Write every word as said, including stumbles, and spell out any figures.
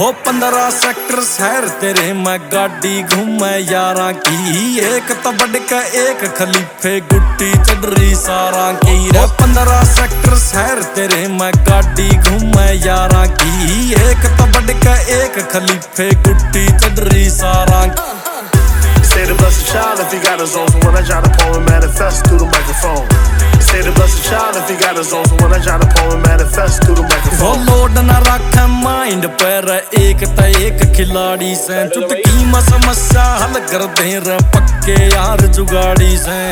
हो पंद्रह सेक्टर शहर तेरे मैं गाड़ी घूमे यारा की, एक तो बढ़ के एक खलीफे गुट्टी चढ़री सारा की रे। पंद्रह सेक्टर शहर तेरे मैं गाड़ी घूमे यारा की, एक तो बढ़ के एक खलीफे गुट्टी चढ़री सारा की। Say to bless a child if he got his own, so when I try to poem manifest through the microphone. Say to bless a child if he got his own, so when I try to poem manifest through the microphone. वो load न रखे mind पर एक त एक खिलाड़ी से, चुटकी में समस्या हल कर दे रे पक्के यार जुगाड़ी से।